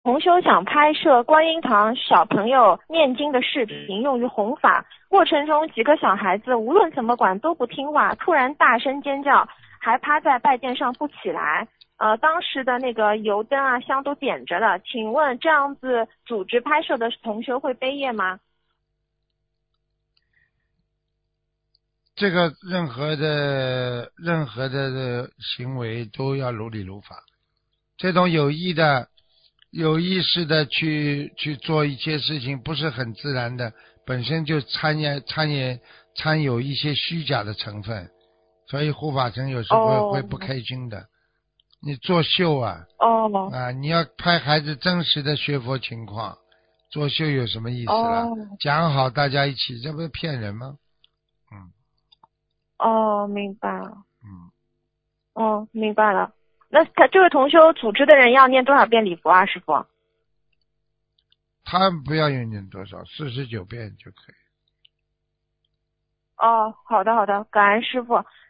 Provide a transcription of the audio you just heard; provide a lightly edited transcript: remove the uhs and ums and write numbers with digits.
同修想拍摄观音堂小朋友念经的视频，用于弘法。过程中几个小孩子无论怎么管都不听话，突然大声尖叫，还趴在拜垫上不起来。当时的那个油灯啊、香都点着的，请问这样子组织拍摄的同修会背业吗？ 这个任何的行为都要如理如法。这种有意识的去做一些事情，不是很自然的，本身就掺有一些虚假的成分，所以护法神有时候会哦不开心的。你作秀啊哦你要拍孩子真实的学佛情况，作秀有什么意思了？ 哦讲好大家一起，这不是骗人吗？嗯哦，明白了。 嗯， 哦，明白了。那他这位同修组织的人要念多少遍礼佛啊，师傅？ 他不要用念多少，49遍就可以。 哦，好的好的，感恩师傅。